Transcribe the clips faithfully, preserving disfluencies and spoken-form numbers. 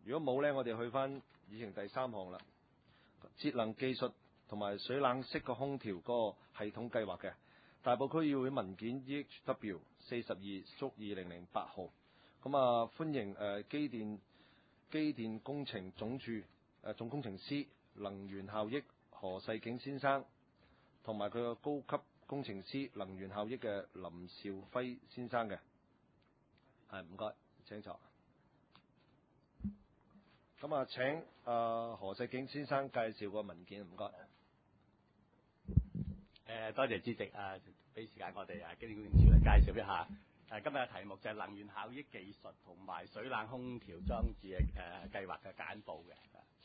如果冇呢，我哋去翻議程第三項啦，節能技術同埋水冷式個空調嗰個系統計劃嘅大埔區議會文件 E H W 四十二縮二零零八號。咁啊，歡迎誒、呃、機電機電工程總署誒、呃、總工程師能源效益何世景先生，同埋佢個高級工程師能源效益嘅林兆輝先生嘅。係，唔該，請坐。咁啊，請啊、呃、何世景先生介紹個文件，唔該。 誒，多謝主席啊，俾時間我哋啊機電工程署嚟介紹一下。誒，今日嘅題目就係能源效益技術同埋水冷空調裝置嘅誒計劃嘅簡報嘅。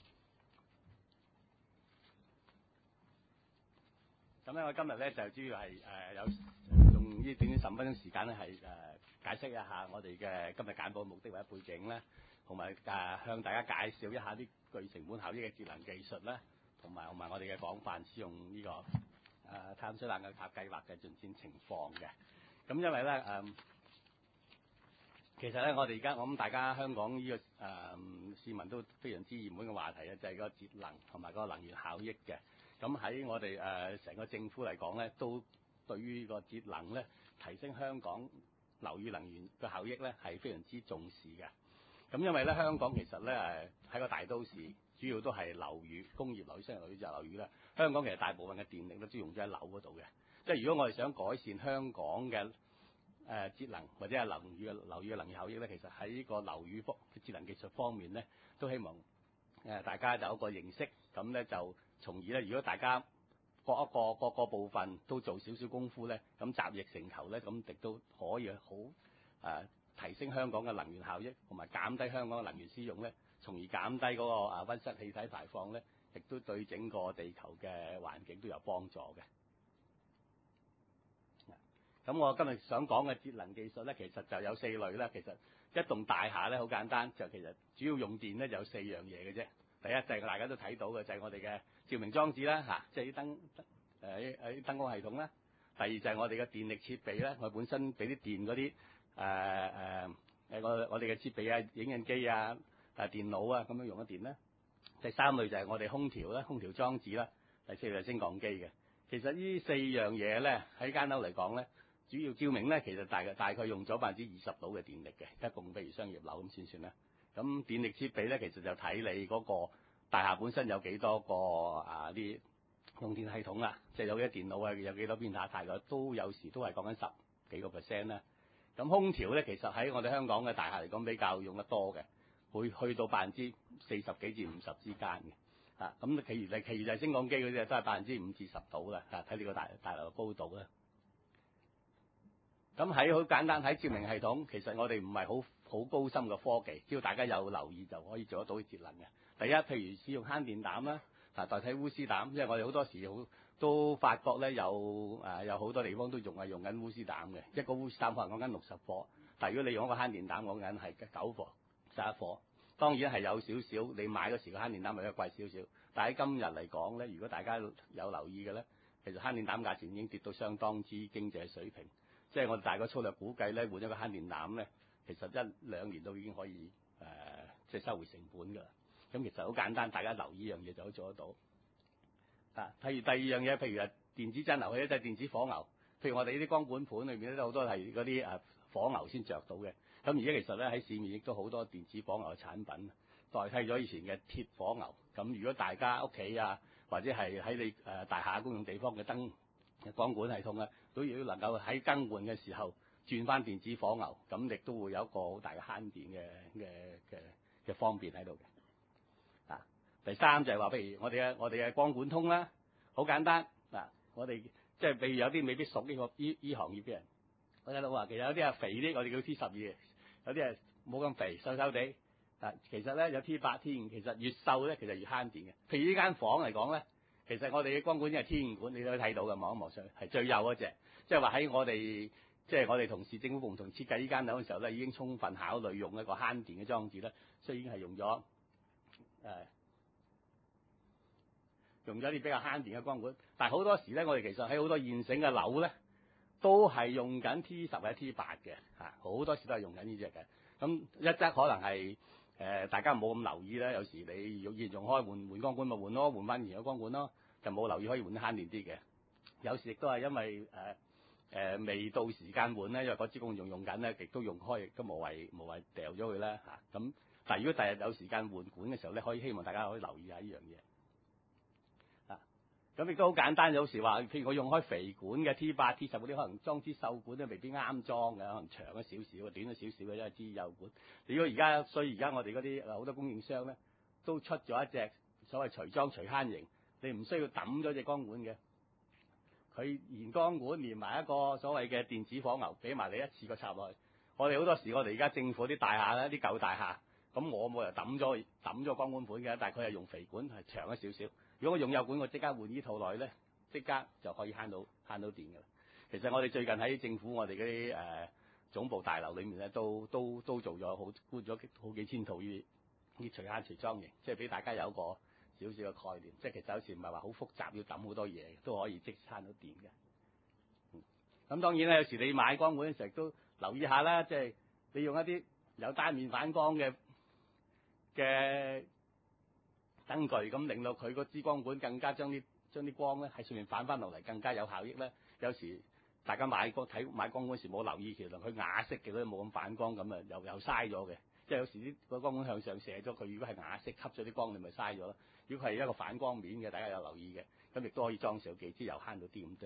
咁咧，我今日咧就主要係誒有用呢短短十五分鐘時間咧，係誒解釋一下我哋嘅今日簡報目的或者背景咧，同埋誒向大家介紹一下啲具成本效益嘅節能技術咧，同埋同埋我哋嘅廣泛使用呢、這個誒太陽水冷嘅計劃嘅進展情況嘅。咁因為咧誒、呃，其實咧我哋而家我諗大家香港呢、這個誒、呃、市民都非常之熱門嘅話題咧，就係、是、個節能同埋個能源效益嘅。咁喺我哋誒成個政府嚟講咧，都對於個節能咧，提升香港樓宇能源嘅效益咧，係非常之重視嘅。咁因為咧香港其實咧誒喺個大都市，主要都係樓宇、工業樓宇、商業樓宇就係樓宇啦。香港其實大部分嘅電力都只用咗喺樓嗰度嘅。即係如果我哋想改善香港嘅誒、呃、節能或者係樓宇嘅樓宇嘅能源效益咧，其實喺呢個樓宇方嘅節能技術方面咧，都希望誒、呃、大家就有一個認識，咁咧就從而咧，如果大家各一個各個部分都做少少功夫咧，咁集腋成裘咧，咁亦都可以好誒、呃、提升香港嘅能源效益，同埋減低香港嘅能源使用咧，從而減低嗰個啊溫室氣體排放咧，亦都對整個地球嘅環境都有幫助嘅。咁我今日想講嘅節能技術咧，其實就有四類啦。其實一棟大廈咧好簡單，就其實主要用電咧就有四樣嘢嘅啫。第一就係大家都睇到嘅，就係我哋嘅照明裝置啦，嚇，即係啲燈誒誒燈光系統啦。第二就係我哋嘅電力設備啦，我本身俾啲電嗰啲誒誒誒我我哋嘅設備啊、影印機啊、誒電腦啊咁樣用咗電啦。第三類就係我哋空調啦、空調裝置啦。第四類係升降機嘅。其實呢四樣嘢咧喺間樓嚟講咧，主要照明咧其實大概大概用咗百分之二十度嘅電力嘅，一共譬如商業樓咁先算啦。咁電力設備咧，其實就睇你嗰個大廈本身有幾多個啊啲用電系統啦，即係有幾多電腦啊，有幾多邊塔，大概都有時都係講緊十幾個 percent 啦。咁空調咧，其實喺我哋香港嘅大廈嚟講比較用得多嘅，會去到百分之四十幾至五十之間嘅。啊，咁其餘就其餘就係升降機嗰啲都係百分之五至十度啦。啊，睇你個大大樓嘅高度啦。咁喺好簡單睇照明系統，其實我哋唔係好好高深嘅科技，只要大家有留意就可以做得到啲節能嘅。第一，譬如使用慳電膽啦，啊代替鎢絲膽，因為我哋好多時好都發覺咧有誒、呃、有好多地方都仲係用緊鎢絲膽嘅，一個鎢絲膽可能講緊六十顆，但係如果你用一個慳電膽講緊係九顆、十一顆，當然係有少少你買嗰時個慳電膽咪比較貴少少，但係喺今日嚟講咧，如果大家有留意嘅咧，其實慳電膽價錢已經跌到相當之經濟水平。即係我哋大概粗略估計咧，換一個慳電膽咧，其實一兩年都已經可以誒、呃，即係收回成本㗎啦。咁其實好簡單，大家留意呢樣嘢就可以做得到。啊，譬如第二樣嘢，譬如係電子震牛器，即係電子火牛。譬如我哋呢啲光管盤裏面咧，好多係嗰啲誒火牛先着到嘅。咁而家其實咧喺市面亦都好多電子火牛嘅產品，代替咗以前嘅鐵火牛。咁如果大家屋企啊，或者係喺你誒大廈公用地方嘅燈光管系統啊，都要能夠喺更換嘅時候轉翻電子火牛，咁亦都會有一個好大嘅慳電嘅嘅嘅嘅方便喺度嘅。啊，第三就係話，譬如我哋嘅我哋嘅光管通啦，好簡單嗱，我哋即係譬如有啲未必熟呢個依依行業嘅人，我睇到話其實有啲係肥啲，我哋叫 T 十二，有啲係冇咁肥，瘦瘦地。啊，其實咧有 T 八、T 五，其實越瘦咧其實越慳電嘅。譬如呢間房嚟講咧。其實我哋嘅光管係 T 五管，你都睇到嘅，望一望上去係最幼嗰隻。即係話喺我哋即係我哋同事政府共同設計呢間樓嘅時候咧，已經充分考慮用一個慳電嘅裝置咧，所以已經係用咗誒、呃、用咗啲比較慳電嘅光管。但係好多時咧，我哋其實喺好多現成嘅樓咧，都係用緊 T 十或者 T 八嘅嚇，好多時都係用緊呢隻嘅。咁一則可能係誒呃、大家冇咁留意咧，有時你要用開換換光管咪換咯，換翻以前嘅光管咯，就冇留意可以換得慳電啲嘅。有時亦都係因為誒誒、呃呃、未到時間換咧，因為嗰支公用用緊咧，亦都用開，亦都無謂無謂掉咗佢啦嚇。咁、啊、但係如果第日有時間換管嘅時候咧，可以希望大家可以留意下呢樣嘢。咁亦都好簡單，有時話，譬如我用開肥管嘅 T 八、T 十嗰啲，可能裝支瘦管都未必啱裝嘅，可能長咗少少，短咗少少嘅，因為支幼管。如果而家，所以而家我哋嗰啲好多供應商咧，都出咗一隻所謂隨裝隨慳型，你唔需要揼咗隻光管嘅，佢連光管連埋一個所謂嘅電子火牛，俾埋你一次過插落去。我哋好多時，我哋而家政府啲大廈咧，啲舊大廈，咁我冇人揼咗揼咗光管款嘅，但係佢係用肥管，係長咗少少。如果我用幼管，我即刻換呢套落去咧，即刻就可以慳到慳到電㗎啦。其實我哋最近喺政府我哋嗰啲誒總部大樓裏面咧，都都都做咗好搬咗好幾千套呢啲隨慳隨裝型，即係俾大家有一個少少嘅概念。即係其實有時唔係話好複雜，要揼好多嘢，都可以即慳到電嘅。咁、嗯、當然咧，有時你買光管嘅時候都留意下啦，即係你用一啲有單面反光嘅嘅燈具，咁令到佢個支光管更加將啲將啲光咧喺上面反翻落嚟，更加有效益咧。有時大家買個睇買光管時冇留意，其實佢啞色嘅，都冇咁反光，咁啊又又嘥咗嘅。即係有時啲個光管向上射咗，佢如果係啞色吸咗啲光，你咪嘥咗咯。如果係一個反光面嘅，大家有留意嘅，咁亦都可以裝少幾支，又慳到啲咁多。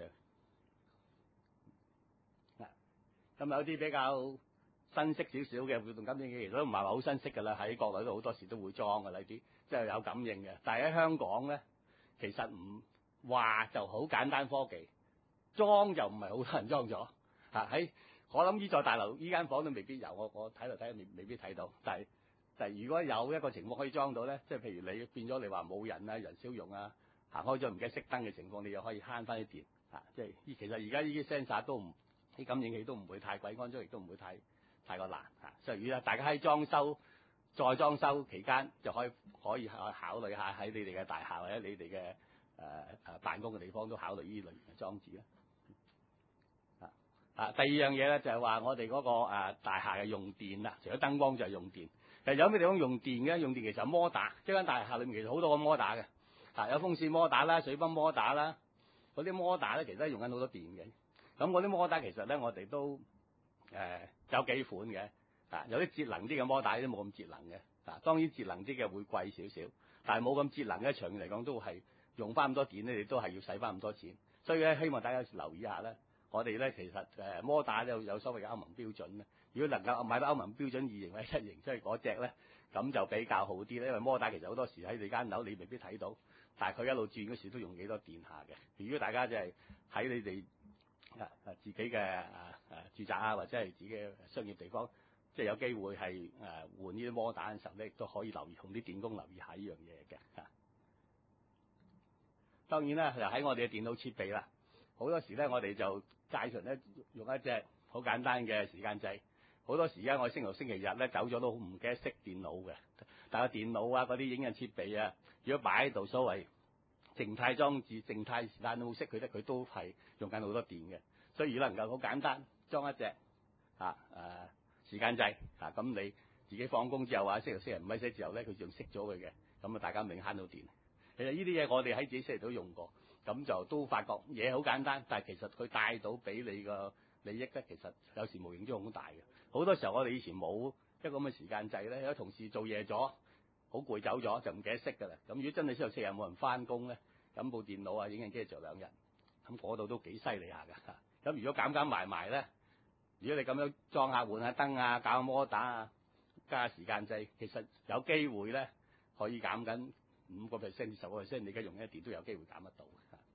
嗱，咁有啲比較新式少少嘅活動感應器，其實都唔係話好新式㗎啦，喺國內都好多時都會裝㗎啦，啲即係有感應嘅。但係喺香港咧，其實唔話就好簡單科技，裝就唔係好多人裝咗嚇。喺我諗呢座大樓呢間房都未必有，我我睇嚟睇未未必睇到。但係但係如果有一個情況可以裝到咧，即係譬如你變咗你話冇人啊、人少用啊、行開咗唔記得熄燈嘅情況，你又可以慳翻啲電嚇。即係其實而家呢啲 sensor 都唔啲感應器都唔會太貴，安裝亦都唔會太太過難嚇。所以如果大家喺裝修再裝修期間，就可以可以考考慮下喺你哋嘅大廈或者你哋嘅誒誒辦公嘅地方都考慮呢類型嘅裝置啦。啊啊，第二樣嘢咧就係話我哋嗰個誒大廈嘅用電啦，除咗燈光就係用電。其實有咩地方用電嘅？用電其實有摩打，一間大廈裏面其實好多個摩打嘅，啊有風扇摩打啦、水泵摩打啦，嗰啲摩打咧其實都用緊好多電嘅。咁嗰啲摩打其實咧我哋都誒、呃、有幾款嘅，啊有啲節能啲嘅摩打都冇咁節能嘅，啊當然節能啲嘅會貴少少，但係冇咁節能嘅長遠嚟講都係用翻咁多電咧，你都係要使翻咁多錢。所以咧希望大家留意一下咧，我哋咧其實誒摩打有有所謂嘅歐盟標準咧。如果能夠買到歐盟標準二型或者一型，即係嗰隻咧，咁就比較好啲咧。因為摩打其實好多時喺你間樓你未必睇到，但係佢一路轉嗰時都用幾多電下嘅。如果大家即係喺你哋啊啊自己嘅啊啊住宅啊或者係自己嘅商業地方，即係有機會係誒換呢啲摩打嘅時候咧，亦都可以留意同啲電工留意下呢樣嘢嘅嚇。當然啦，就喺我哋嘅電腦設備啦，好多時咧我哋就介紹咧用一隻好簡單嘅時間掣。好多時間我星期六星期日咧走咗都唔記得熄電腦嘅，但係電腦啊嗰啲影印設備啊，如果擺喺度所謂靜態裝置、靜態時間都冇熄佢咧，佢都係用緊好多電嘅。所以如果能夠好簡單裝一隻啊誒、啊、時間掣啊，咁你自己放工之後啊，星期六星期日唔喺寫之後咧，佢仲熄咗佢嘅，咁啊大家明慳到電。其實呢啲嘢我哋喺自己星期都用過，咁就都發覺嘢好簡單，但係其實佢帶到俾你個利益咧，其實有時無形中好大嘅。好多時候我哋以前冇一個咁嘅時間掣咧，有同事做嘢咗，好攰走咗就唔記得熄㗎啦。咁如果真係星期六星期日冇人翻工咧，咁部電腦啊影印機就兩日，咁嗰度都幾犀利下㗎。咁如果減減埋埋咧，如果你咁樣裝下換下燈啊、搞下摩打啊、加下時間掣，其實有機會咧可以減緊五個 percent 至十個 percent，你而家用嘅電都有機會減得到。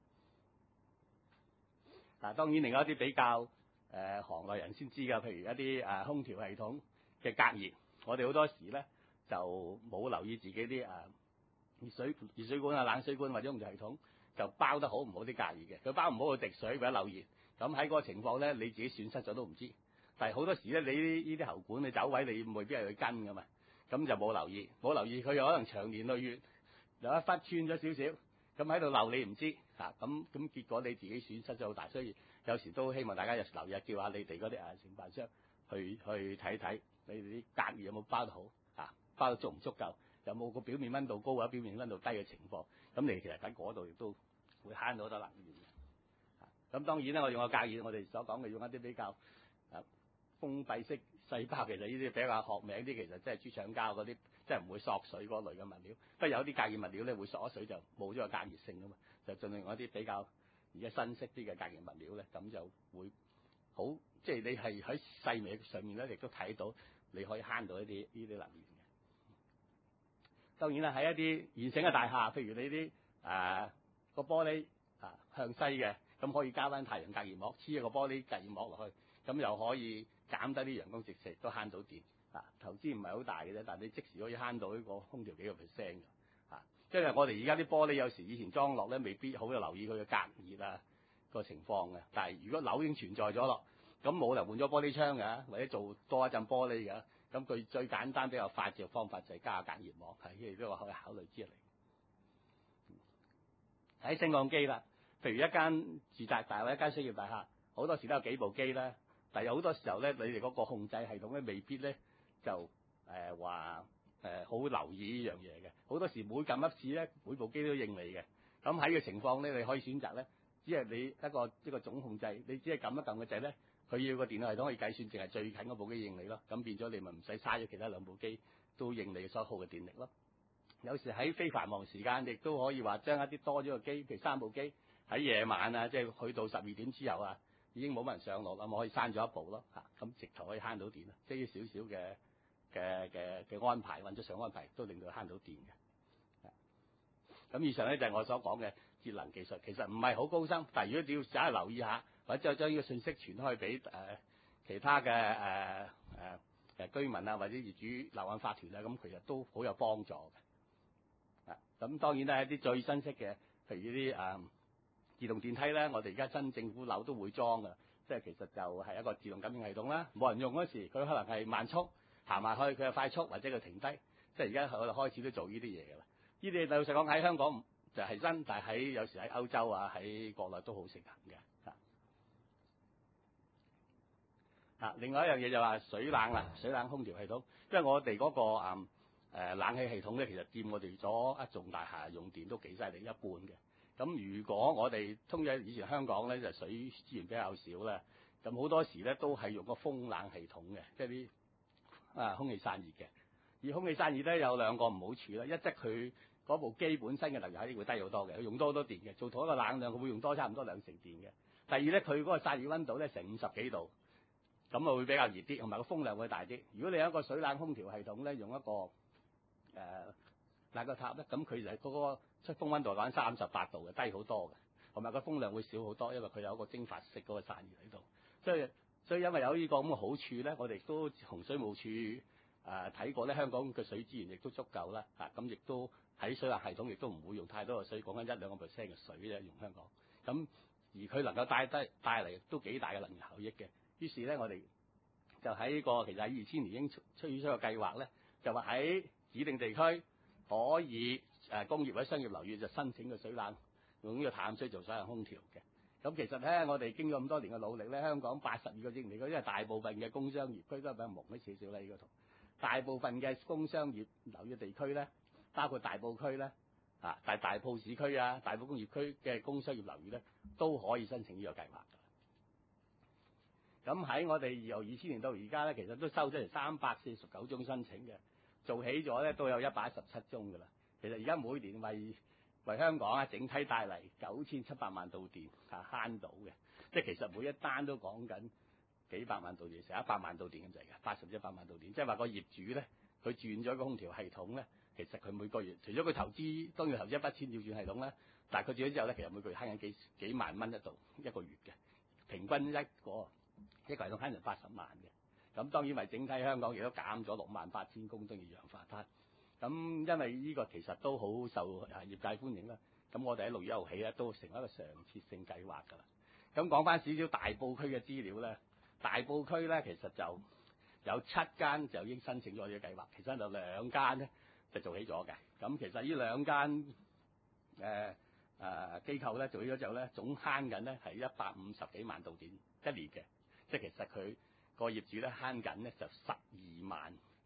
嗱，當然另外一啲比較。誒、呃、行內人先知㗎，譬如一啲誒、啊、空調系統嘅隔熱，我哋好多時咧就冇留意自己啲誒、啊、熱水熱水管啊、冷水管或者空調系統就包得好唔好啲隔熱嘅，佢包唔好佢滴水或者漏熱，咁喺嗰個情況咧你自己損失咗都唔知。但係好多時咧你呢呢啲喉管你走位你未必係去跟㗎嘛，咁就冇留意，冇留意佢有可能長年累月有一忽穿咗少少，咁喺度漏你唔知嚇，咁咁結果你自己損失咗好大，所以。有時都希望大家有時留意，叫下你哋嗰啲誒承辦商去去睇睇，你哋啲隔熱有冇包得好啊？ 包得足唔足夠，有冇個表面溫度高或者表面溫度低嘅情況，咁你其實喺嗰度亦都會慳到好多能源嘅。咁當然咧，我用個隔熱，我哋所講嘅用一啲比較啊封閉式細胞，其實呢啲比較學名啲，其實即係豬腸膠嗰啲，即係唔會索水嗰類嘅物料。不過有啲隔熱物料咧會索咗水就冇咗個隔熱性㗎嘛，就盡量用一啲比較而家新式啲嘅隔熱物料咧，咁就會好，即係你係喺細微上面咧，亦都睇到你可以慳到一啲呢啲能源嘅。當然啦，喺一啲現成嘅大廈，譬如你啲誒個玻璃啊向西嘅，咁可以加翻太陽隔熱膜，黐一個玻璃隔熱膜落去，咁又可以減低啲陽光直射，都慳到電。啊，投資唔係好大嘅啫，但係你即時可以慳到呢個空調幾個 percent 嘅。啊，即係我哋而家啲玻璃有時以前裝落咧，未必好有留意佢嘅隔熱啊個情況嘅。但係如果樓已經存在咗咯，咁冇人換咗玻璃窗嘅，或者做多一陣玻璃嘅，咁佢最簡單比較快捷嘅方法就係加隔熱膜，係呢個都可以考慮之嚟。喺升降機啦，譬如一間住宅大或者一間商業大廈，好多時都有幾部機啦，但係有好多時候咧，你哋嗰個控制系統咧未必咧就誒話誒好留意呢樣嘢嘅。好多時每撳一次咧，每部機都應你嘅。咁喺嘅情況咧，你可以選擇咧，只係你一個一個總控制，你只係撳一撳個掣咧，佢要個電腦系統可以計算，淨係最近嗰部機應你咯。咁變咗你咪唔使嘥咗其他兩部機都應你所耗嘅電力咯。有時喺非繁忙時間，亦都可以話將一啲多咗嘅機，譬如三部機喺夜晚啊，即係去到十二點之後啊，已經冇乜人上落啦，咁可以刪咗一部咯嚇，咁直頭可以慳到電啦。即係少少嘅嘅嘅嘅安排，或者上安排都令到慳到電嘅。咁以上咧就係我所講嘅節能技術，其實唔係好高深，但係如果你要稍為留意下，或者將呢個信息傳開俾誒其他嘅誒誒誒居民啊，或者業主樓宇法團啊，咁其實都好有幫助嘅。啊，咁當然咧一啲最新式嘅，譬如呢啲誒自動電梯咧，我哋而家新政府樓都會裝嘅，即係其實就係一個自動感應系統啦。冇人用嗰時，佢可能係慢速行埋去，佢係快速或者佢停低，即係而家我哋開始都做呢啲嘢㗎啦。呢啲老實講喺香港就係新，但係喺有時喺歐洲啊，喺國內都好盛行嘅。啊，啊，另外一樣嘢就話水冷啦，水冷空調系統，因為我哋嗰、那個誒、嗯呃、冷氣系統咧，其實佔我哋咗一棟大廈用電都幾犀利，一半嘅。咁如果我哋通咗以前香港咧就水資源比較少咧，咁好多時咧都係用個風冷系統嘅，即係啲啊空氣散熱嘅。而空氣散熱咧有兩個唔好處啦，一則佢嗰部機本身嘅能源效益會低好多嘅，佢用多好多電嘅，做同一個冷量佢會用多差唔多兩成電嘅。第二咧，佢嗰個散熱溫度咧成五十幾度，咁啊會比較熱啲，同埋個風量會大啲。如果你有一個水冷空調系統咧，用一個誒、呃、冷個塔咧，咁佢就係嗰個出風溫度講三十八度嘅，低好多嘅，同埋個風量會少好多，因為佢有一個蒸發式嗰個散熱喺度。所以所以因為有呢個咁嘅好處咧，我哋都同水務署誒睇過咧，香港嘅水資源亦都足夠啦，嚇咁亦都喺水冷系統亦都唔會用太多嘅水，講緊一兩個 percent 嘅水啫，用香港咁，而佢能夠帶低帶嚟都幾大嘅能源效益嘅。於是咧，我哋就喺呢個其實喺二千年已經出出咗個計劃咧，就話喺指定地區可以誒工業或者商業樓宇就申請個水冷用呢個淡水做水冷空調嘅。咁其實咧，我哋經過咁多年嘅努力咧，香港八十二個億嚟講，因為大部分嘅工商業區都係比較蒙咗少少啦，呢個圖。大部分嘅工商業樓宇地區咧，包括大埔區咧，啊大大埔市區啊，大埔工業區嘅工商業樓宇咧，都可以申請呢個計劃㗎。咁喺我哋由二千年到而家咧，其實都收咗嚟三百四十九宗申請嘅，做起咗咧都有一百一十七宗㗎啦。其實而家每年為為香港啊整體帶嚟九千七百萬度電啊慳到嘅，即係其實每一單都講緊幾百萬度電，成一百萬度電咁滯嘅，八十至一百萬度電。即係話個業主咧，佢轉咗個空調系統咧，其實佢每個月除咗佢投資當然投資一筆錢要轉系統咧，但係佢轉咗之後咧，其實每個月慳緊幾幾萬蚊一度一個月嘅，平均一個一個系統慳成八十萬嘅。咁當然為整體香港亦都減咗六萬八千公噸嘅二氧化碳。咁因為呢個其實都好受業界歡迎啦。咁我哋喺六月一號起咧都成為一個常設性計劃㗎啦。咁講翻少少大埔區嘅資料咧。大埔區咧，其實就有七間就已經申請咗呢個計劃，其實有兩間咧就做起咗嘅。咁其實呢兩間誒誒機構咧做起咗之後咧，總慳緊咧係一百五十幾萬度電一年嘅，即係其實佢個業主咧慳緊咧就十二萬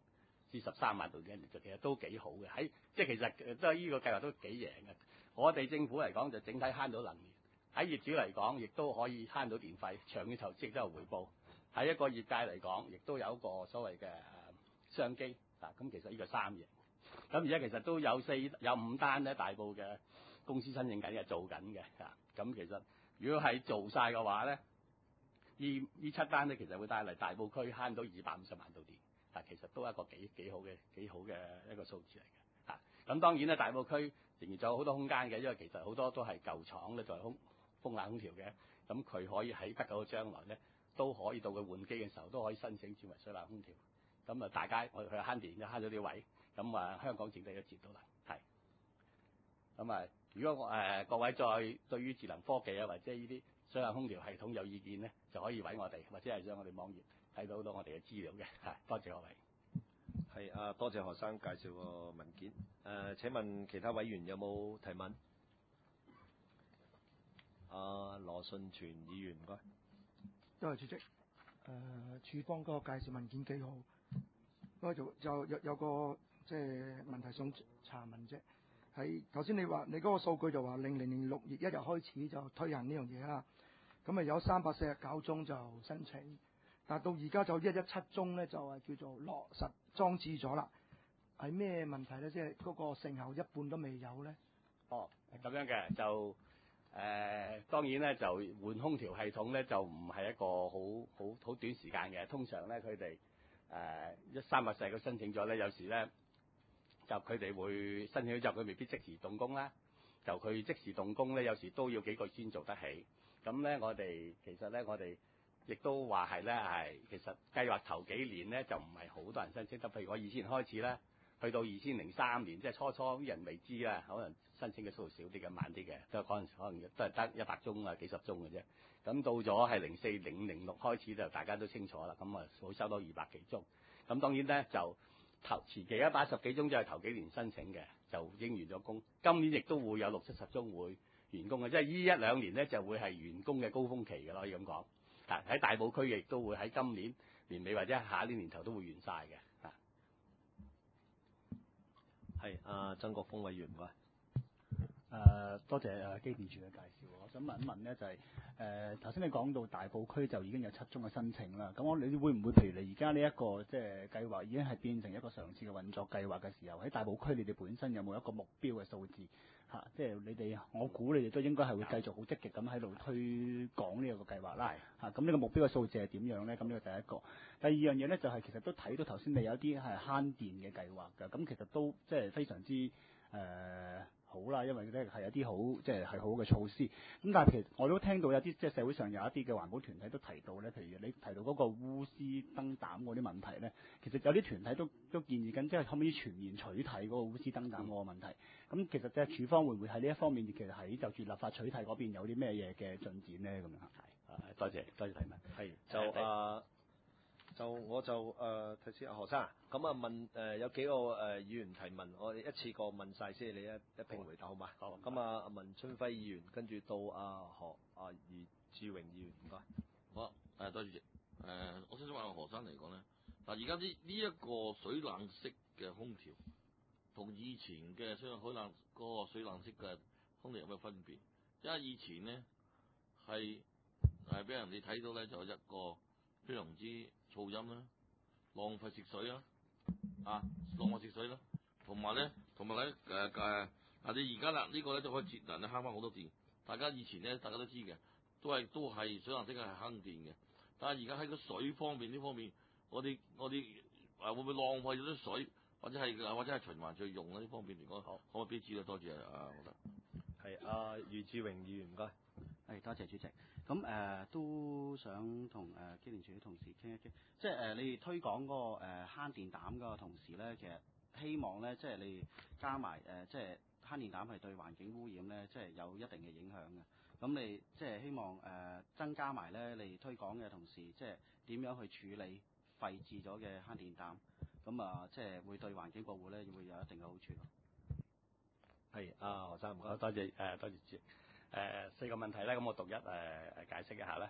至十三萬度嘅，其實都幾好嘅。喺即係其實都係呢個計劃都幾贏嘅。我哋政府嚟講就整體慳到能源，喺業主嚟講亦都可以慳到電費，長遠投資亦都有回報。喺一個業界嚟講，亦都有一個所謂嘅商機啊。咁其實呢個三贏。咁而家其實都有四有五單咧，大埔嘅公司申請緊嘅，做緊嘅啊。咁其實如果係做晒嘅話咧，呢呢七單咧其實會帶嚟大埔區慳到二百五十萬度電啊。其實都係一個幾幾好嘅幾好嘅一個數字嚟嘅啊。咁當然咧，大埔區仍然仲有好多空間嘅，因為其實好多都係舊廠咧，就係空風冷空調嘅。咁佢可以喺不久嘅將來咧，都可以到佢換機嘅時候都可以申請轉為水冷空調。咁啊，大家我哋去慳電，就慳咗啲位。咁啊，香港整體都接到啦，係。咁啊，如果誒、呃、各位再對於智能科技啊，或者呢啲水冷空調系統有意見咧，就可以揾我哋，或者係上我哋網頁睇到好多我哋嘅資料嘅，係。多謝各位。 係啊，多謝何生介紹個文件。誒、呃，請問其他委員有冇提問？阿羅信全議員，唔該。 多謝主席。誒、呃，處方嗰個介紹文件幾好，不過就就有有個即係問題想查問啫。喺頭先你話你嗰個數據就話零零年六月一日開始就推行呢樣嘢啦，咁啊有三百四十九宗就申請，但到而家就一一七宗咧就係叫做落實裝置咗啦，係咩問題咧？即係嗰個成效一半都未有咧？ 哦，咁樣嘅就誒、呃，當然咧就換空調系統咧就唔係一個好好好短時間嘅，通常咧佢哋誒一三百四個申請咗咧，有時咧。就佢哋會申請咗之後，佢未必即時動工啦。就佢即時動工咧，有時都要幾個月先做得起。咁咧，我哋其實咧，我哋亦都話係咧，係其實計劃頭幾年咧，就唔係好多人申請得。譬如我二千年開始咧，去到二千零三年，即係初初啲人未知啦，可能申請嘅數度少啲嘅，慢啲嘅，都嗰陣時可能都係得一百宗啊，幾十宗嘅啫。咁到咗係零四、零零六開始就大家都清楚啦。咁啊，會收到二百幾宗。咁當然咧就。頭前期一百一十幾宗就係頭幾年申請嘅，就已經完咗工。今年亦都會有六七十宗會完工嘅，即係呢一兩年咧就會係完工嘅高峰期嘅咯，可以咁講。啊，喺大埔區亦都會喺今年年尾或者下一年年頭都會完晒嘅。啊， 係阿曾國鋒委員唔該。 誒、呃、多謝誒機電署嘅介紹，我想問一問咧，就係誒頭先你講到大埔區就已經有七宗嘅申請啦。咁我你會唔會譬如你而家呢一個即係計劃已經係變成一個常設嘅運作計劃嘅時候，喺大埔區你哋本身有冇一個目標嘅數字嚇、啊？即係你哋，我估你哋都應該係會繼續好積極咁喺度推廣呢一個計劃啦嚇。咁呢個目標嘅數字係點樣咧？咁呢個第一個。第二樣嘢咧就係、是、其實都睇到頭先你有啲係慳電嘅計劃㗎，咁其實都即係非常之誒。呃好啦，因為咧係有啲好即係係好嘅措施。咁但係其實我都聽到有啲即係社會上有一啲嘅環保團體都提到咧，譬如你提到嗰個鎢絲燈膽嗰啲問題咧，其實有啲團體都都建議緊，即係可唔可以全面取締嗰個鎢絲燈膽嗰個問題。咁、嗯、其實即係署方會唔會喺呢一方面，其實喺就住立法取締嗰邊有啲咩嘢嘅進展咧？咁樣係， 多謝多謝提問。 係就啊。就我就誒睇先，何生啊，咁啊問誒、呃、有幾個誒、呃、議員提問，我哋一次過問晒先，你一一並回答好嘛？好。咁啊，文春輝議員跟住到阿何阿余志榮議員，唔該。 好，誒多謝誒、呃，我先想話何生嚟講咧，嗱而家呢呢一個水冷式嘅空調，同以前嘅水冷海冷嗰個水冷式嘅空調有咩分別？因為以前咧係係俾人哋睇到咧就一個非常之噪音啦，浪費食水啦，啊，浪費食水啦，同埋咧，同埋咧，誒誒，啊你而家啦，呢個咧就可以節能咧慳翻好多電。大家以前咧，大家都知嘅，都係都係水冷式係慳電嘅。但係而家喺個水方面呢方面，我哋我哋誒會唔會浪費咗啲水，或者係或者係循環再用咧？呢方面嚟講，可唔可以俾指導？多謝啊，我覺得。 係阿余志榮議員，唔該。 係多謝主席。咁誒、呃、都想同誒機電署啲同事傾一傾，即係誒、呃、你哋推廣嗰、那個誒慳、呃、電膽嗰個同時咧，其實希望咧，即係你加埋誒、呃，即係慳電膽係對環境污染咧，即係有一定嘅影響嘅。咁你即係希望誒、呃、增加埋咧，你推廣嘅同時，即係點樣去處理廢置咗嘅慳電膽？咁啊，即係會對環境保護咧，會有一定嘅好處咯。 係啊，何生唔該， 多謝誒，多謝主席。誒、呃、四個問題咧，咁我逐一誒誒、呃、解釋一下咧。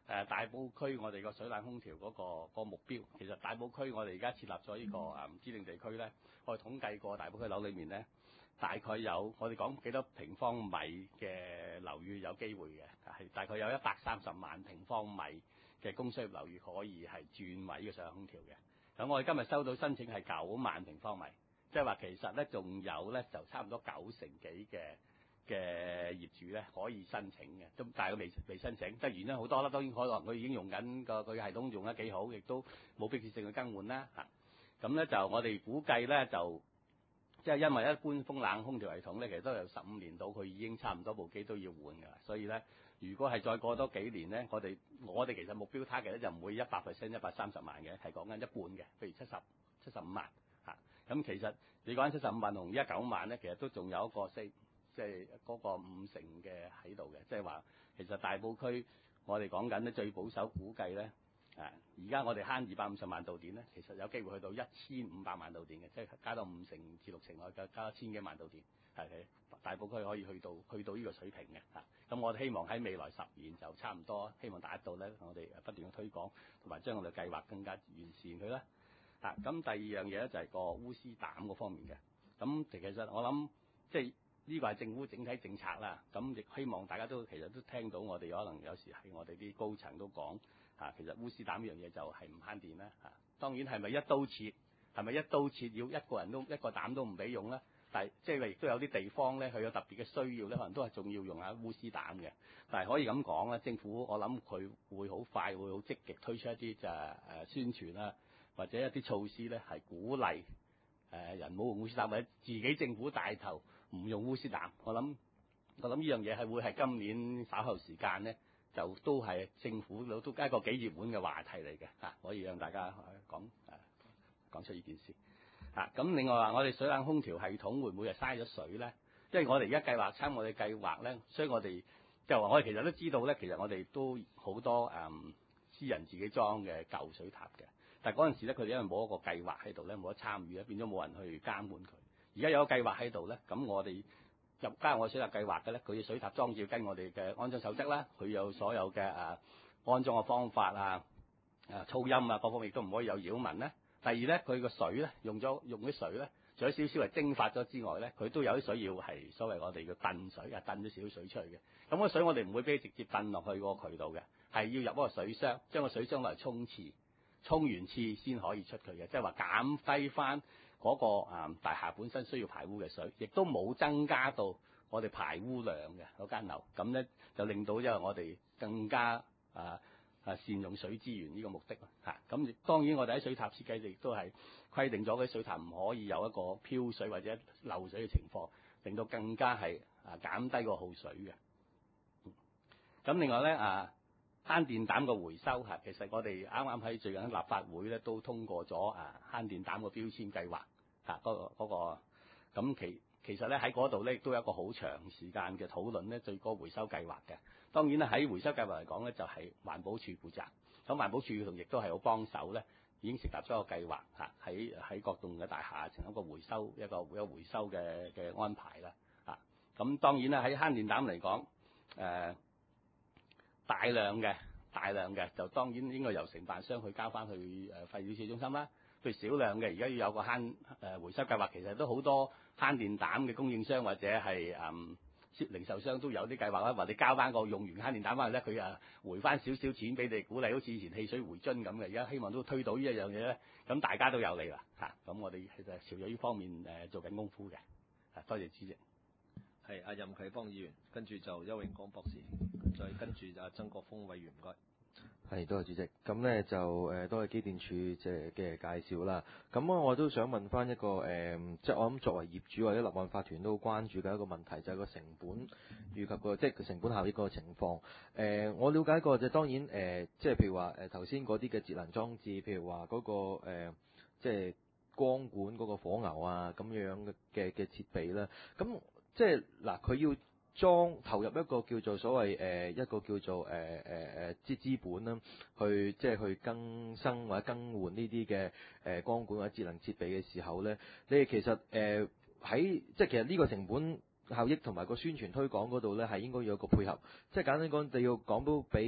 誒大埔區我哋個水冷空調嗰、個個目標，其實大埔區我哋而家設立咗呢個誒指定地區咧，我哋統計過大埔區樓裏面咧，大概有我哋講幾多平方米嘅樓宇有機會嘅，係大概有一百三十萬平方米嘅公商業樓宇可以係轉為呢個水冷空調嘅。咁我哋今日收到申請係九萬平方米，即係話其實咧仲有咧就差唔多九成幾嘅。嘅業主咧可以申請嘅，咁但係佢未未申請，即係原因好多啦。當然可能佢已經用緊個佢系統用得幾好，亦都冇迫切性去更換啦嚇。咁咧就我哋估計咧就即係因為一般風冷空調系統咧，其實都有十五年到，佢已經差唔多部機都要換㗎啦。所以咧，如果係再過多幾年咧，我哋我哋其實目標 target 咧就唔會一百 percent 一百三十萬嘅，係講緊一半嘅，譬如七十七十五萬嚇。咁其實你講緊七十五萬同而家九萬咧，其實都仲有一個四。即係嗰個五成嘅喺度嘅，即係話其實大埔區我哋講緊咧最保守估計咧，啊而家我哋慳二百五十萬度電咧，其實有機會去到一千五百萬度電嘅，即係加到五成至六成，我加加一千幾萬度電，係大埔區可以去到去到呢個水平嘅嚇。咁我哋希望喺未來十年就差唔多，希望達到咧，我哋不斷嘅推廣同埋將我哋計劃更加完善佢啦。啊咁第二樣嘢咧就係個鎢絲膽嗰方面嘅。咁其實我諗即係。呢個係政府整體政策啦，咁亦希望大家都其實都聽到我哋可能有時係我哋啲高層都講嚇，其實鎢絲膽呢樣嘢就係唔慳電啦嚇。當然係咪一刀切？係咪一刀切要一個人都一個膽都唔俾用咧？但係即係亦都有啲地方咧，佢有特別嘅需要咧，可能都係仲要用下鎢絲膽嘅。但係可以咁講咧，政府我諗佢會好快會好積極推出一啲就係誒宣傳啦，或者一啲措施咧係鼓勵誒人冇用鎢絲膽，或者自己政府帶頭。唔用鎢絲膽，我諗我諗呢樣嘢係會係今年稍後時間咧，就都係政府都都一個幾熱門嘅話題嚟嘅嚇，可以讓大家講誒講出呢件事嚇。咁、啊、另外話，我哋水冷空調系統會唔會係嘥咗水咧？因為我哋而家計劃參我哋計劃咧，所以我哋就話我哋其實都知道咧，其實我哋都好多誒、嗯、私人自己裝嘅舊水塔嘅，但係嗰陣時咧，佢哋因為冇一個計劃喺度咧，冇得參與咧，變咗冇人去監管佢。而家有個計劃喺度咧，咁我哋入加入我水塔計劃嘅咧，佢嘅水塔裝置要跟我哋嘅安裝守則啦，佢有所有嘅誒、啊、安裝嘅方法啊、誒噪音啊各方面都唔可以有擾民咧。第二咧，佢個水咧用咗用啲水咧，除咗少少係蒸發咗之外咧，佢都有啲水要係所謂我哋嘅燉水啊，燉咗少少水出去嘅。咁個水我哋唔會俾佢直接燉落去個渠道嘅，係要入嗰個水箱，將個水箱嚟沖廁，沖完廁先可以出佢嘅，即係話減低翻。嗰、那個啊、嗯、大廈本身需要排污嘅水，亦都冇增加到我哋排污量嘅嗰間樓，咁咧就令到因為我哋更加啊啊善用水資源呢個目的嚇。咁、啊、當然我哋喺水塔設計亦都係規定咗啲水塔唔可以有一個飄水或者漏水嘅情況，令到更加係啊減低個耗水嘅。咁、嗯、另外咧啊慳電膽嘅回收嚇，其實我哋啱啱喺最近喺立法會咧都通過咗啊慳電膽嘅標籤計劃。嚇嗰個嗰個咁其其實咧喺嗰度咧亦都有一個好長時間嘅討論咧，對個回收計劃嘅。當然咧喺回收計劃嚟講咧，就係環保署負責。咁環保署同亦都係好幫手咧，已經成立咗個計劃嚇，喺喺各棟嘅大廈成一個回收一個一個回收嘅嘅安排啦嚇。咁當然啦喺慳電膽嚟講，誒大量嘅大量嘅就當然應該由承辦商去交翻去誒廢料處理中心啦。佢少量嘅，而家要有個慳誒回收計劃，其實都好多慳電膽嘅供應商或者係誒零售商都有啲計劃啦，或者交翻個用完慳電膽翻嚟咧，佢啊回翻少少錢俾你鼓勵，好似以前汽水回樽咁嘅。而家希望都推到呢一樣嘢咧，咁大家都有利啦嚇。咁我哋其實朝咗呢方面誒做緊功夫嘅。多謝主席。 係阿任啟邦議員，跟住就邱永光博士，再跟住就阿曾國鋒委員，唔該。 係，多謝主席。咁咧就誒多謝機電署即係嘅介紹啦。咁我都想問翻一個誒、呃，即係我諗作為業主或者立案法團都好關注嘅一個問題，就係、是、個成本以及個即係成本效益嗰個情況。誒、呃，我了解過就當然誒、呃，即係譬如話誒頭先嗰啲嘅節能裝置，譬如話嗰、那個、呃、即係光管嗰個火牛啊咁樣嘅嘅嘅設備啦。咁即係嗱，佢、呃、要裝投入一個叫做所謂誒、呃、一個叫做誒誒誒資資本啦，去即係去更新或者更換呢啲嘅誒光管或者節能設備嘅時候咧，你哋其實誒喺、呃、即係其實呢個成本效益同埋個宣傳推廣嗰度咧，係應該要有個配合。即係簡單講，你要講到俾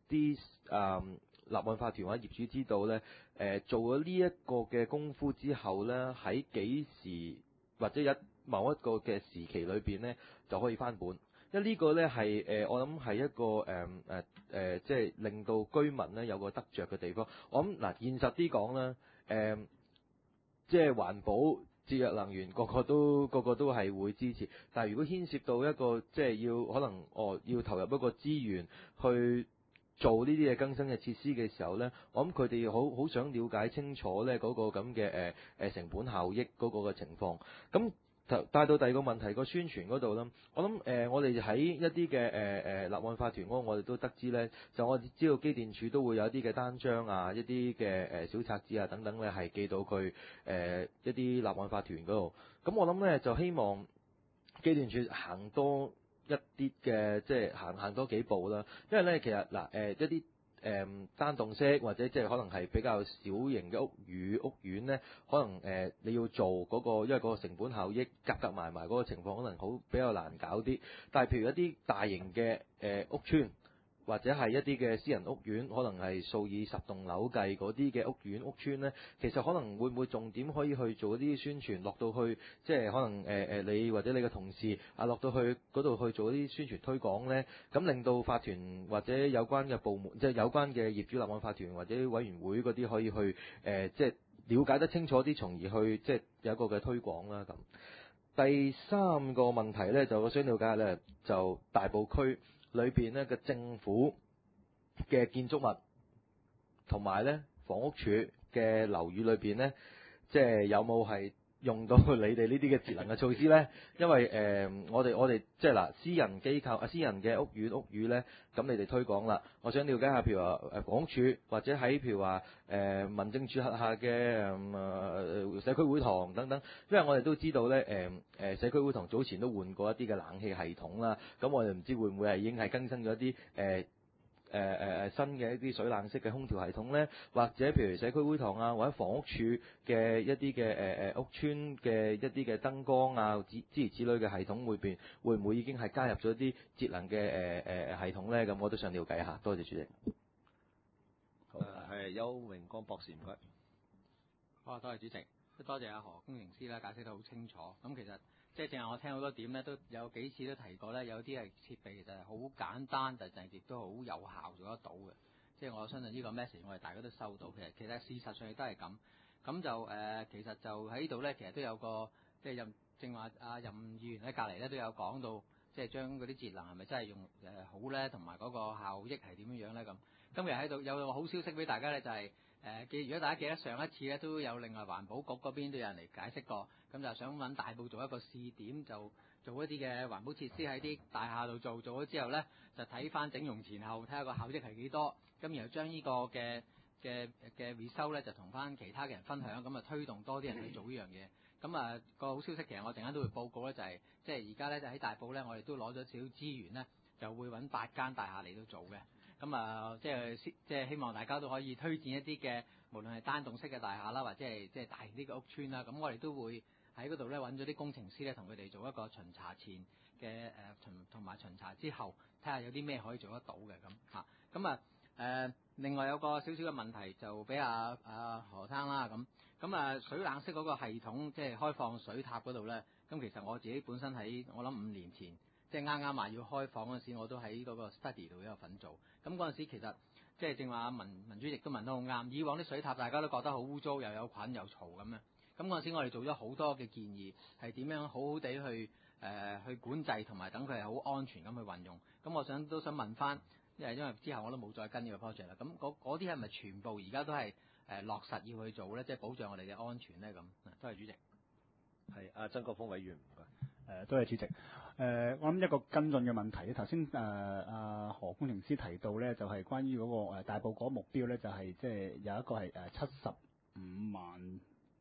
啲誒立案法團或者業主知道咧，誒、呃、做咗呢一個嘅功夫之後咧，喺幾時或者一某一個嘅時期裏邊咧就可以翻本。因為呢個咧係誒我諗係一個誒誒誒，即係令到居民咧有個得着嘅地方。我諗嗱、呃，現實啲講啦，誒、呃、即係環保、節約能源，個個都個個都係會支持。但係如果牽涉到一個即係要可能哦要投入一個資源去做呢啲嘅更新嘅設施嘅時候咧，我諗佢哋好好想了解清楚咧嗰個咁嘅誒誒成本效益嗰個嘅情況。咁帶到第二個問題，個宣傳嗰度啦，我諗誒、呃，我哋喺一啲嘅誒誒立案法團嗰，我哋都得知咧，就我哋知道機電署都會有一啲嘅單張啊，一啲嘅誒小冊子啊等等咧，係寄到佢誒、呃、一啲立案法團嗰度。咁我諗咧就希望機電署行多一啲嘅，即係行行多幾步啦。因為咧其實嗱誒、呃、一啲。誒、嗯、單棟式或者即係可能係比較小型嘅屋宇屋苑咧，可能誒、呃、你要做嗰、那個，因為嗰個成本效益夾夾埋埋嗰個情況，可能好比較難搞啲。但係譬如一啲大型嘅誒、呃、屋邨，或者係一啲嘅私人屋苑，可能係數以十棟樓計嗰啲嘅屋苑屋邨咧，其實可能會唔會重點可以去做一啲宣傳，落到去即係可能誒誒、呃、你或者你嘅同事啊落到去嗰度去做一啲宣傳推廣咧，咁令到法團或者有關嘅部門，即係有關嘅業主立案法團或者委員會嗰啲可以去誒、呃、即係了解得清楚啲，從而去即係有一個嘅推廣啦咁。第三個問題咧，就我想了解咧，就大埔區裏邊咧嘅政府嘅建築物同埋咧房屋署嘅樓宇裏邊咧，即係有冇係用到你哋呢啲嘅節能嘅措施咧？因為誒、呃，我哋我哋即係嗱，私人機構啊，私人嘅屋苑屋宇咧，咁你哋推廣啦。我想了解下，譬如話誒房屋署或者喺譬如話誒、呃、民政處轄下嘅誒、呃、社區會堂等等，因為我哋都知道咧誒誒社區會堂早前都換過一啲嘅冷氣系統啦。咁我哋唔知會唔會係已經係更新咗一啲誒。呃誒誒誒新嘅一啲水冷式嘅空調系統咧，或者譬如社區會堂啊，或者房屋署嘅一啲嘅誒誒屋邨嘅一啲嘅燈光啊，之諸如此類嘅系統裏邊，會唔會已經係加入咗一啲節能嘅誒誒系統咧？咁我都想了解一下。多謝主席。 好，係邱榮光博士，唔該。 好，多謝主席，多謝阿何工程師啦，解釋得好清楚。咁其實即係正係我聽好多點咧，都有幾次都提過咧，有啲係設備其實係好簡單，但係亦都好有效做得到嘅。即係我相信呢個 message 我哋大家都收到。其實其實事實上亦都係咁。咁就誒、呃，其實就喺呢度咧，其實都有個即係任正話阿任議員喺隔離咧都有講到，即係將嗰啲節能係咪真係用誒好咧，同埋嗰個效益係點樣樣咧咁。今日喺度有個好消息俾大家咧，就係、是。誒記，如果大家記得上一次咧，都有另外環保局嗰邊都有人嚟解釋過，咁就想揾大埔做一個試點，就做一啲嘅環保設施喺啲大廈度做，做咗之後咧，就睇翻整容前後，睇下個效益係幾多，咁然後將呢個嘅嘅嘅回收咧，就同翻其他嘅人分享，咁啊推動多啲人去做呢樣嘢。咁啊個好消息其實我陣間都會報告咧，就係即係而家咧就喺大埔咧，我哋都攞咗少少資源咧，就會揾八間大廈嚟到做嘅。咁啊，即係即係希望大家都可以推薦一啲嘅，無論係單棟式嘅大廈啦，或者係即係大型啲嘅屋邨啦。咁我哋都會喺嗰度咧揾咗啲工程師咧，同佢哋做一個巡查前嘅誒巡，同埋巡查之後，睇下有啲咩可以做得到嘅咁嚇。咁啊誒，另外有個少少嘅問題就俾阿阿何生啦咁。咁啊水冷式嗰個系統，即係開放水塔嗰度咧。咁其實我自己本身喺我諗五年前。即係啱啱話要開放嗰陣時，我都喺嗰個 study 度有份做。咁嗰陣時其實即係正話民民主席都問得好啱。以往啲水塔大家都覺得好污糟，又有菌又嘈咁樣。咁嗰陣時我哋做咗好多嘅建議，係點樣好好地去誒、呃、去管制，同埋等佢係好安全咁去運用。咁我想都想問翻，因為因為之後我都冇再跟呢個 project 啦。咁嗰啲係咪全部而家都係誒落實要去做咧？即係保障我哋嘅安全咧？咁多謝主席。 係阿曾國鋒委員，唔該。 誒，多謝主席。誒、呃，我諗一個跟進嘅問題咧，頭先誒阿何工程師提到咧，就係、是、關於嗰個大埔嗰個目標咧，就係即係有一個係誒七十五萬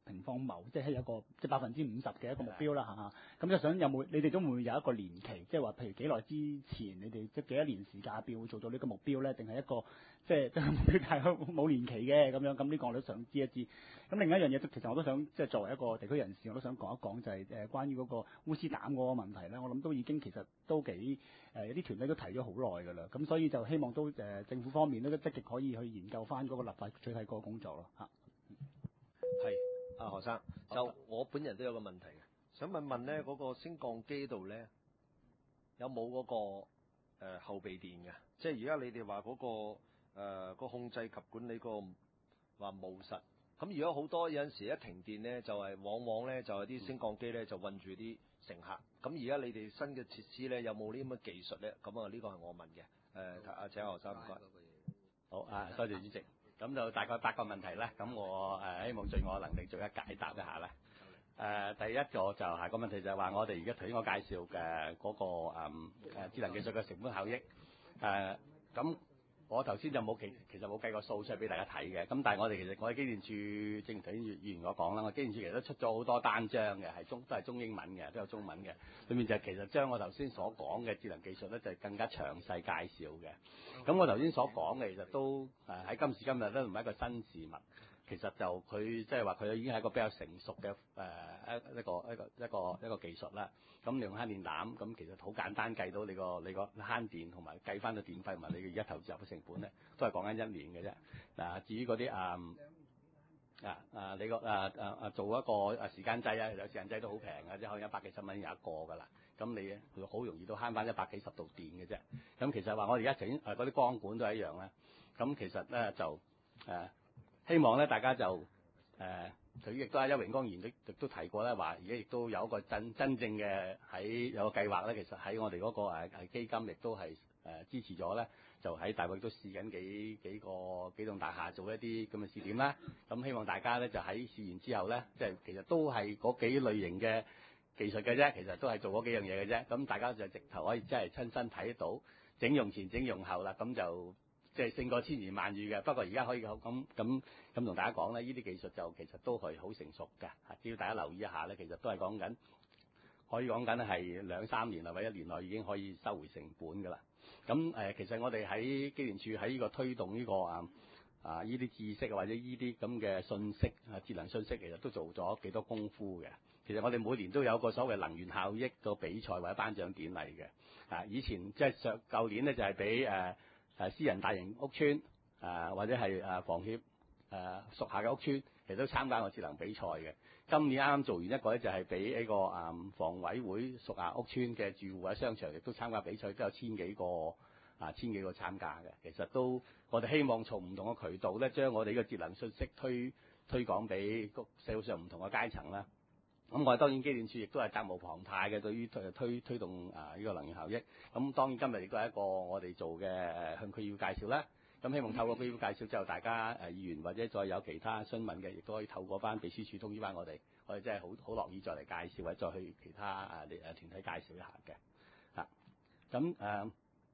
平方畝，即係有一個即係百分之五十嘅一個目標啦嚇。咁就想有冇你哋都會唔會有一個年期，即係話譬如幾耐之前你哋即係幾多年時間表會做到呢個目標咧？定係一個即係即係目標但係冇年期嘅咁樣？咁呢個我都想知一知。咁另一樣嘢，其實我都想即係作為一個地區人士，我都想講一講就係誒關於嗰個烏絲膽嗰個問題咧。我諗都已經其實都幾誒有啲團體都提咗好耐㗎啦。咁所以就希望都誒、呃、政府方面都積極可以去研究翻嗰個立法取締嗰個工作咯嚇。 係啊，何生，就我本人都有個問題嘅，想問問咧嗰、嗰個升降機度咧有冇嗰、嗰個誒、呃、後備電嘅？即係而家你哋話嗰個誒、呃嗰個控制及管理個話冇實。咁如果好多有陣時一停電咧，就係、是、往往咧就係、是、啲升降機咧就韞住啲乘客。咁而家你哋新嘅設施咧有冇呢咁嘅技術咧？咁啊呢個係我問嘅。誒、呃，阿請何生唔該。 好啊，多謝主席。咁就大概八個問題啦。咁我誒、呃、希望盡我能力逐一解答一下啦。誒、呃，第一個就係、是、個問題就係話我哋而家頭先我介紹嘅嗰、那個誒、呃、智能技術嘅成本效益。誒、呃，咁。我頭先就冇其其實冇計個數出嚟俾大家睇嘅，咁但係我哋其實我哋機電處正如頭先議員所講啦，我機電處其實都出咗好多單張嘅，係中都係中英文嘅，都有中文嘅，裏面就其實將我頭先所講嘅智能技術咧就係更加詳細介紹嘅。咁我頭先所講嘅其實都誒喺今時今日都唔係一個新事物。其實就佢即係話佢已經係一個比較成熟嘅誒一一個一個一個一個技術啦。咁你用慳電膽，咁其實好簡單計到你個你個慳電同埋計翻個電費同埋你嘅而家投資入嘅成本咧，都係講緊一年嘅啫。嗱，至於嗰啲啊啊啊你個啊啊啊做一個啊時間掣啊，有時間掣都好平嘅，即係可能一百幾十蚊有一個㗎啦。咁你好容易都慳翻一百幾十度電嘅啫。咁其實話我哋而家整誒嗰啲光管都係一樣啦。咁其實咧就誒。啊希望咧，大家就誒，佢亦都係邱榮光議員亦都提過咧，話而家亦都有一個真真正嘅喺有個計劃咧。其實喺我哋嗰個誒誒基金亦都係誒支持咗咧，就喺大埔都試緊幾幾個幾棟大廈做一啲咁嘅試點啦。咁希望大家咧就喺試完之後咧，即係其實都係嗰幾類型嘅技術嘅啫，其實都係做嗰幾樣嘢嘅啫。咁大家就直頭可以真係親身睇得到整容前整容後啦，咁就。即係勝過千言萬語嘅，不過而家可以咁咁咁咁同大家講咧，呢啲技術就其實都係好成熟嘅，只要大家留意一下咧，其實都係講緊可以講緊係兩三年或者一年內已經可以收回成本㗎啦。咁誒、呃，其實我哋喺機電處喺呢個推動呢、呢個啊啊呢啲知識或者呢啲咁嘅信息啊智能信息，其實都做咗幾多功夫嘅。其實我哋每年都有個所謂能源效益個比賽或者頒獎典禮嘅。啊，以前即係上舊年咧就係俾誒。誒私人大型屋邨，誒、呃、或者係誒房協誒屬下嘅屋邨，其實都參加過智能比賽嘅。今年啱啱做完一個咧，就係俾呢個誒、嗯、房委會屬下屋邨嘅住戶或者商場，亦都參加比賽，都有千幾個啊千幾個參加嘅。其實都我哋希望從唔同嘅渠道咧，將我哋呢個智能信息推推廣俾社會上唔同嘅階層啦。咁我哋當然機電處亦都係責無旁貸嘅，對於推推推動啊呢個能源效益。咁當然今日亦都係一個我哋做嘅誒向區議會介紹啦。咁希望透過區議會介紹之後，大家誒議員或者再有其他詢問嘅，亦都可以透過翻秘書處通知翻我哋。我哋真係好好樂意再嚟介紹或者再去其他誒誒團體介紹一下嘅。啊，咁誒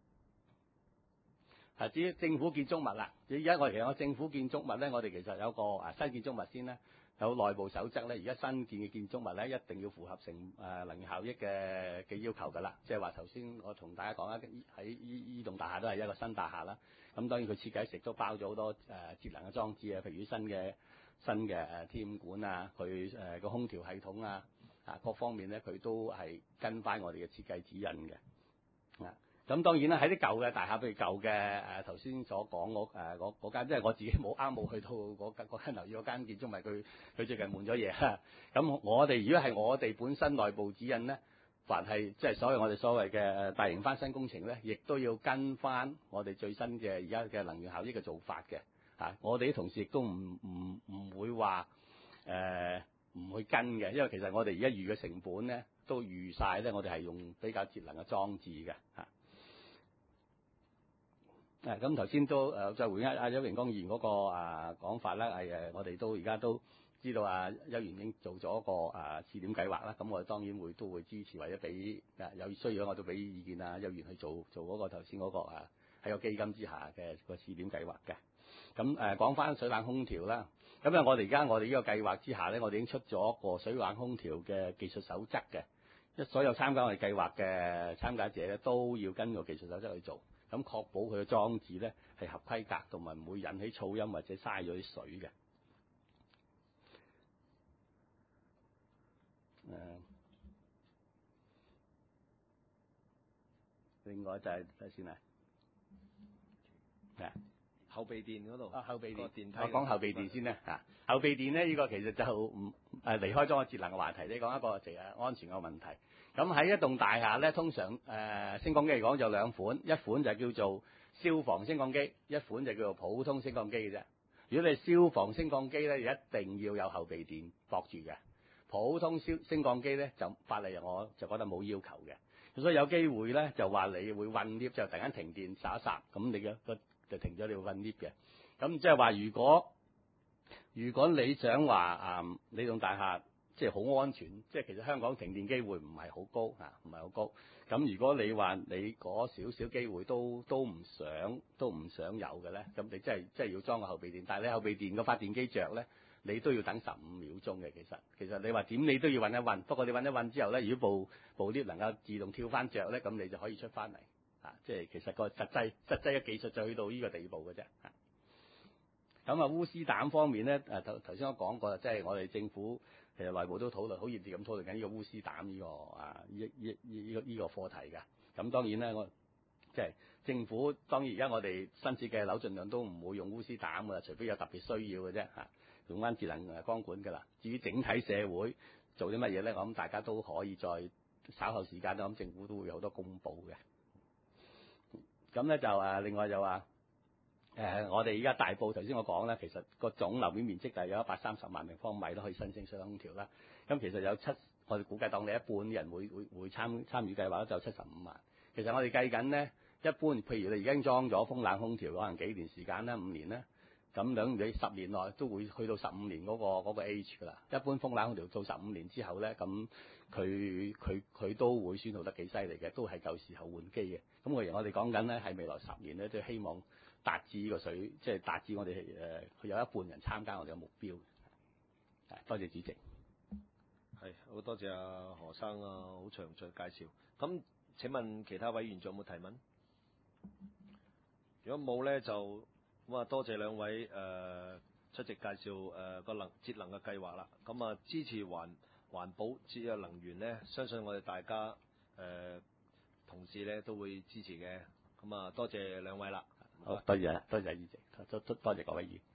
啊至於政府建築物啦，而家我哋其實個政府建築物咧，我哋其實有個誒新建築物先咧。有內部守則咧，而家新建嘅建築物咧，一定要符合成誒能源效益嘅嘅要求㗎啦。即係話頭先我同大家講啦，喺依依棟大廈都係一個新大廈啦。咁當然佢設計時都包咗好多誒節能嘅裝置啊，譬如新嘅新嘅誒天管啊，佢誒個空調系統啊，啊各方面咧佢都係跟翻我哋嘅設計指引嘅啊。咁當然啦，喺啲舊嘅大廈，譬如舊嘅誒頭先所講嗰誒嗰嗰間，即係我自己冇啱冇去到嗰間嗰間樓宇嗰間建築物，佢佢最近換咗嘢。咁我哋如果係我哋本身內部指引咧，凡係即係所謂我哋所謂嘅大型翻新工程咧，亦都要跟翻我哋最新嘅而家嘅能源效益嘅做法嘅。嚇，我哋啲同事亦都唔唔唔會話誒唔去跟嘅，因為其實我哋而家預嘅成本咧都預晒咧，我哋係用比較節能嘅裝置嘅嚇。誒咁頭先都誒再回應阿邱榮光議員嗰個啊講法啦，係誒我哋都而家都知道啊邱議員已經做咗個啊試點計劃啦，咁我哋當然會都會支持或者俾誒有需要我都俾意見啊邱議員去做做嗰個頭先嗰個啊喺個基金之下嘅個試點計劃嘅。咁誒講翻水冷空調啦， 咁啊，我哋而家我哋呢個計劃之下咧，我哋已經出咗一個水冷空調嘅技術守則嘅，一所有參加我哋計劃嘅參加者咧都要跟個技術守則去做，咁確保佢嘅裝置咧係合規格，同埋唔會引起噪音或者嘥咗啲水嘅。誒、另外就係睇先啊，係後備電嗰度啊，後備電， 個電梯我講後備電先啦嚇。後備電咧，呢、這個其實就唔誒離開咗個節能嘅話題，你講一個就係安全嘅問題。咁喺一棟大廈咧，通常誒、呃、升降機嚟講就兩款，一款就叫做消防升降機，一款就叫做普通升降機嘅啫。如果你係消防升降機咧，一定要有後備電駁住嘅。普通升升降機咧就法例我就覺得冇要求嘅，所以有機會咧就話你會困 lift 就突然間停電霎一霎，咁你嘅個就停咗你會困 lift 嘅。咁即係話如果如果你想話啊、嗯，你棟大廈即係好安全，即係其實香港停電機會唔係好高嚇，唔係好高。咁如果你話你嗰少少機會都都唔想都唔想有嘅咧，咁你真係真係要裝個後備電，但係你後備電個發電機着咧，你都要等十五秒鐘嘅。其實其實你話點你都要運一運，不過你運一運之後咧，如果部部 lift 能夠自動跳翻着咧，咁你就可以出翻嚟啊！即係其實個實際實際嘅技術就去到呢個地步嘅啫。咁啊，鎢絲膽方面咧，誒頭頭先我講過，即係我哋政府其實內部都討論，好熱烈咁討論緊呢個鎢絲膽呢個啊呢呢呢呢個呢個課題㗎。咁當然咧，我即係政府當然而家我哋新設嘅樓盡量都唔會用鎢絲膽㗎，除非有特別需要嘅啫嚇，用翻節能誒光管㗎啦。至於整體社會做啲乜嘢咧，我諗大家都可以再稍後時間，我諗政府都會有好多公佈嘅。咁咧就誒，另外就話。誒、呃，我哋而家大埔頭先我講咧，其實個總樓面面積大約有一百三十萬平方米都可以申請水冷空調啦。咁其實有七，我哋估計當你一半人會會會參參與計劃，就有七十五萬。其實我哋計緊咧，一般譬如你已經裝咗風冷空調，可能幾年時間啦，五年啦，咁兩你十年內都會去到十五年嗰、嗰個嗰個 age 㗎啦。一般風冷空調到十五年之後咧，咁佢佢佢都會損耗得幾犀利嘅，都係夠時候換機嘅。咁我而我哋講緊咧，係未來十年咧，都希望達至呢個水，即係達至我哋誒，佢有一半人參加我哋嘅目標。係，多謝主席。 係，好多謝阿何生啊，好詳盡介紹。咁請問其他委員仲有冇提問？如果冇咧，就咁啊，多謝兩位誒、呃、出席介紹誒個能節能嘅計劃啦。咁啊，支持環環保節約能源咧，相信我哋大家誒、呃、同事咧都會支持嘅。咁啊，多謝兩位啦。 好，多謝多謝主席，多多多謝各位議員。